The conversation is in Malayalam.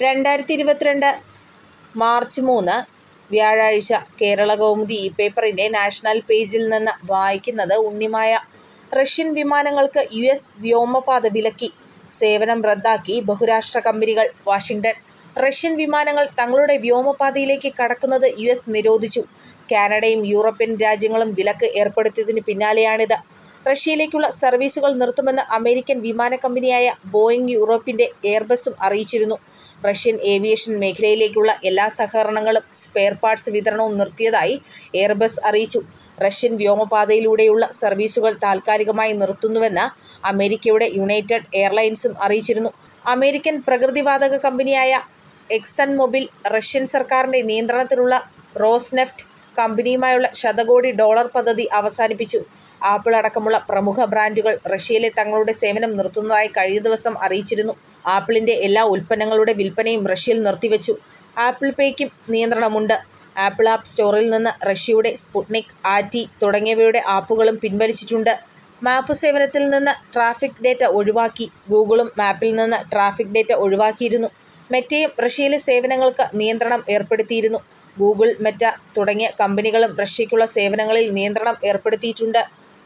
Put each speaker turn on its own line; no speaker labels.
2022 മാർച്ച് 3 വ്യാഴാഴ്ച കേരളകൗമുദി പേപ്പറിന്റെ നാഷണൽ പേജിൽ നിന്ന് വായിക്കുന്നത് ഉണ്ണിമായ. റഷ്യൻ വിമാനങ്ങൾക്ക് യുഎസ് വ്യോമപാത വിലക്കി, സേവനം റദ്ദാക്കി ബഹുരാഷ്ട്ര കമ്പനികൾ. വാഷിംഗ്ടൺ. റഷ്യൻ വിമാനങ്ങൾ തങ്ങളുടെ വ്യോമപാതയിലേക്ക് കടക്കുന്നത് യുഎസ് നിരോധിച്ചു. കാനഡയും യൂറോപ്യൻ രാജ്യങ്ങളും വിലക്ക് ഏർപ്പെടുത്തിയതിന് പിന്നാലെയാണിത്. റഷ്യയിലേക്കുള്ള സർവീസുകൾ നിർത്തുമെന്ന് അമേരിക്കൻ വിമാനക്കമ്പനിയായ ബോയിങ് യൂറോപ്പിന്റെ എയർബസും അറിയിച്ചിരുന്നു. റഷ്യൻ ഏവിയേഷൻ മേഖലയിലേക്കുള്ള എല്ലാ സഹകരണങ്ങളും സ്പെയർ പാർട്സ് വിതരണവും നിർത്തിയതായി എയർബസ് അറിയിച്ചു. റഷ്യൻ വ്യോമപാതയിലൂടെയുള്ള സർവീസുകൾ താൽക്കാലികമായി നിർത്തുന്നുവെന്ന് അമേരിക്കയുടെ യുണൈറ്റഡ് എയർലൈൻസും അറിയിച്ചിരുന്നു. അമേരിക്കൻ പ്രകൃതിവാതക കമ്പനിയായ എക്സൺ മൊബിൽ റഷ്യൻ സർക്കാരിന്റെ നിയന്ത്രണത്തിലുള്ള റോസ്നെഫ്റ്റ് കമ്പനിയുമായുള്ള ശതകോടി ഡോളർ പദ്ധതി അവസാനിപ്പിച്ചു. ആപ്പിൾ അടക്കമുള്ള പ്രമുഖ ബ്രാൻഡുകൾ റഷ്യയിലെ തങ്ങളുടെ സേവനം നിർത്തുന്നതായി കഴിഞ്ഞ ദിവസം അറിയിച്ചിരുന്നു. ആപ്പിളിന്റെ എല്ലാ ഉൽപ്പന്നങ്ങളുടെ വിൽപ്പനയും റഷ്യയിൽ നിർത്തിവെച്ചു. ആപ്പിൾ പേയ്ക്കും നിയന്ത്രണമുണ്ട്. ആപ്പിൾ ആപ്പ് സ്റ്റോറിൽ നിന്ന് റഷ്യയുടെ സ്പുട്നിക്, ആറ്റി തുടങ്ങിയവയുടെ ആപ്പുകളും പിൻവലിച്ചിട്ടുണ്ട്. മാപ്പ് സേവനത്തിൽ നിന്ന് ട്രാഫിക് ഡേറ്റ ഒഴിവാക്കി. ഗൂഗിളും മാപ്പിൽ നിന്ന് ട്രാഫിക് ഡേറ്റ ഒഴിവാക്കിയിരുന്നു. മെറ്റയും റഷ്യയിലെ സേവനങ്ങൾക്ക് നിയന്ത്രണം ഏർപ്പെടുത്തിയിരുന്നു. ഗൂഗിൾ, മെറ്റ തുടങ്ങിയ കമ്പനികളും റഷ്യയ്ക്കുള്ള സേവനങ്ങളിൽ നിയന്ത്രണം ഏർപ്പെടുത്തിയിട്ടുണ്ട്.